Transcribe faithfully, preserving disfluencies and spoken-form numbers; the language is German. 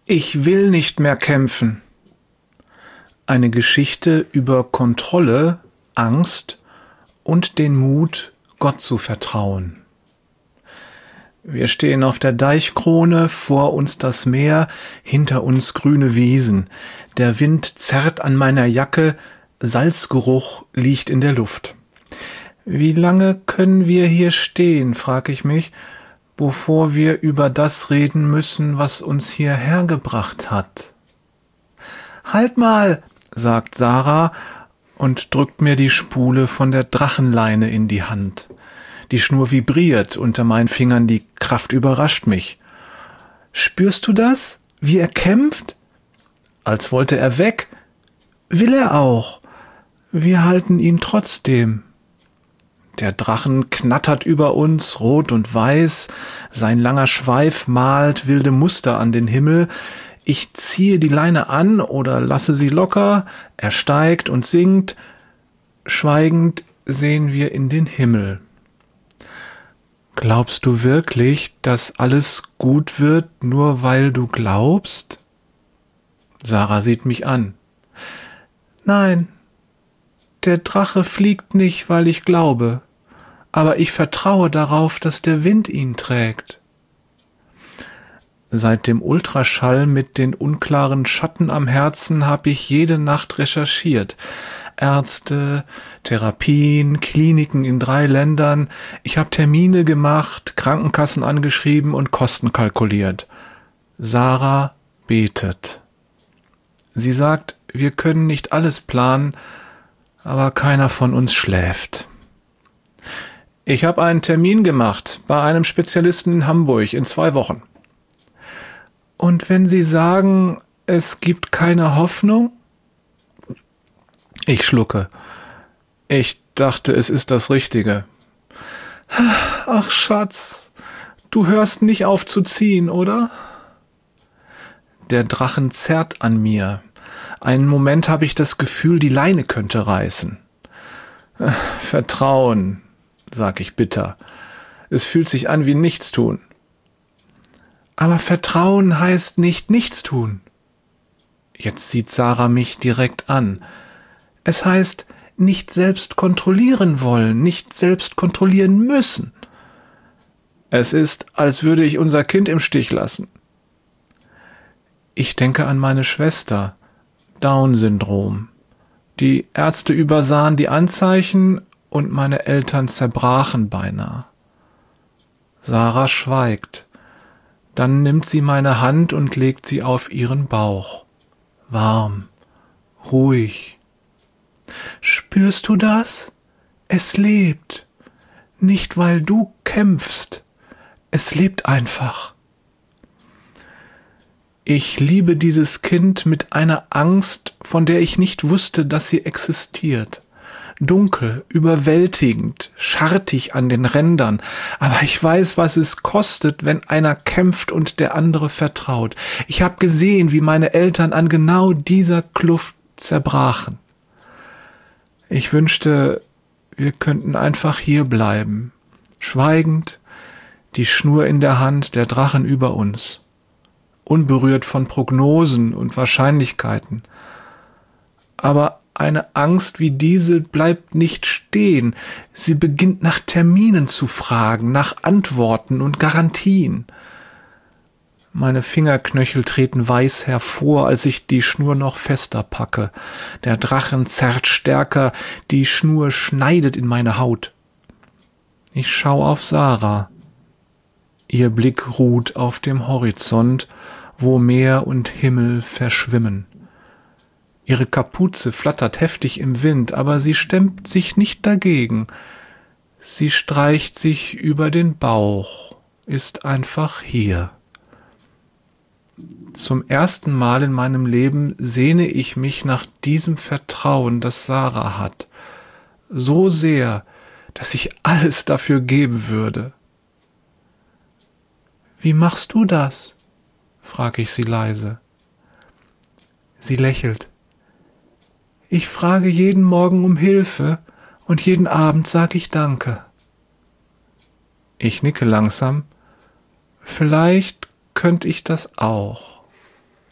Ich will nicht mehr kämpfen. Eine Geschichte über Kontrolle, Angst und den Mut, Gott zu vertrauen. Wir stehen auf der Deichkrone, vor uns das Meer, hinter uns grüne Wiesen. Der Wind zerrt an meiner Jacke, Salzgeruch liegt in der Luft. Wie lange können wir hier stehen, frag ich mich, bevor wir über das reden müssen, was uns hierher gebracht hat? Halt mal, sagt Sarah und drückt mir die Spule von der Drachenleine in die Hand. Die Schnur vibriert unter meinen Fingern, die Kraft überrascht mich. Spürst du das? Wie er kämpft? Als wollte er weg. Will er auch. Wir halten ihn trotzdem. Der Drachen knattert über uns, rot und weiß. Sein langer Schweif malt wilde Muster an den Himmel. Ich ziehe die Leine an oder lasse sie locker. Er steigt und sinkt. Schweigend sehen wir in den Himmel. Glaubst du wirklich, dass alles gut wird, nur weil du glaubst? Sarah sieht mich an. Nein, der Drache fliegt nicht, weil ich glaube, aber ich vertraue darauf, dass der Wind ihn trägt. Seit dem Ultraschall mit den unklaren Schatten am Herzen habe ich jede Nacht recherchiert. Ärzte, Therapien, Kliniken in drei Ländern. Ich habe Termine gemacht, Krankenkassen angeschrieben und Kosten kalkuliert. Sarah betet. Sie sagt, wir können nicht alles planen, aber keiner von uns schläft. Ich habe einen Termin gemacht bei einem Spezialisten in Hamburg in zwei Wochen. Und wenn Sie sagen, es gibt keine Hoffnung? Ich schlucke. Ich dachte, es ist das Richtige. Ach, Schatz, du hörst nicht auf zu ziehen, oder? Der Drachen zerrt an mir. Einen Moment habe ich das Gefühl, die Leine könnte reißen. Vertrauen, sag ich bitter. Es fühlt sich an wie Nichtstun. Aber Vertrauen heißt nicht Nichtstun. Jetzt sieht Sarah mich direkt an. Es heißt, nicht selbst kontrollieren wollen, nicht selbst kontrollieren müssen. Es ist, als würde ich unser Kind im Stich lassen. Ich denke an meine Schwester, Down-Syndrom. Die Ärzte übersahen die Anzeichen und meine Eltern zerbrachen beinahe. Sarah schweigt. Dann nimmt sie meine Hand und legt sie auf ihren Bauch. Warm, ruhig. Spürst du das? Es lebt. Nicht, weil du kämpfst. Es lebt einfach. Ich liebe dieses Kind mit einer Angst, von der ich nicht wusste, dass sie existiert. Dunkel, überwältigend, schartig an den Rändern, aber ich weiß, was es kostet, wenn einer kämpft und der andere vertraut. Ich habe gesehen, wie meine Eltern an genau dieser Kluft zerbrachen. Ich wünschte, wir könnten einfach hier bleiben, schweigend, die Schnur in der Hand, der Drachen über uns, unberührt von Prognosen und Wahrscheinlichkeiten. Aber eine Angst wie diese bleibt nicht stehen. Sie beginnt nach Terminen zu fragen, nach Antworten und Garantien. Meine Fingerknöchel treten weiß hervor, als ich die Schnur noch fester packe. Der Drachen zerrt stärker, die Schnur schneidet in meine Haut. Ich schau auf Sarah. Ihr Blick ruht auf dem Horizont, wo Meer und Himmel verschwimmen. Ihre Kapuze flattert heftig im Wind, aber sie stemmt sich nicht dagegen. Sie streicht sich über den Bauch, ist einfach hier. Zum ersten Mal in meinem Leben sehne ich mich nach diesem Vertrauen, das Sarah hat. So sehr, dass ich alles dafür geben würde. Wie machst du das? Frage ich sie leise. Sie lächelt. Ich frage jeden Morgen um Hilfe und jeden Abend sage ich Danke. Ich nicke langsam. Vielleicht könnte ich das auch.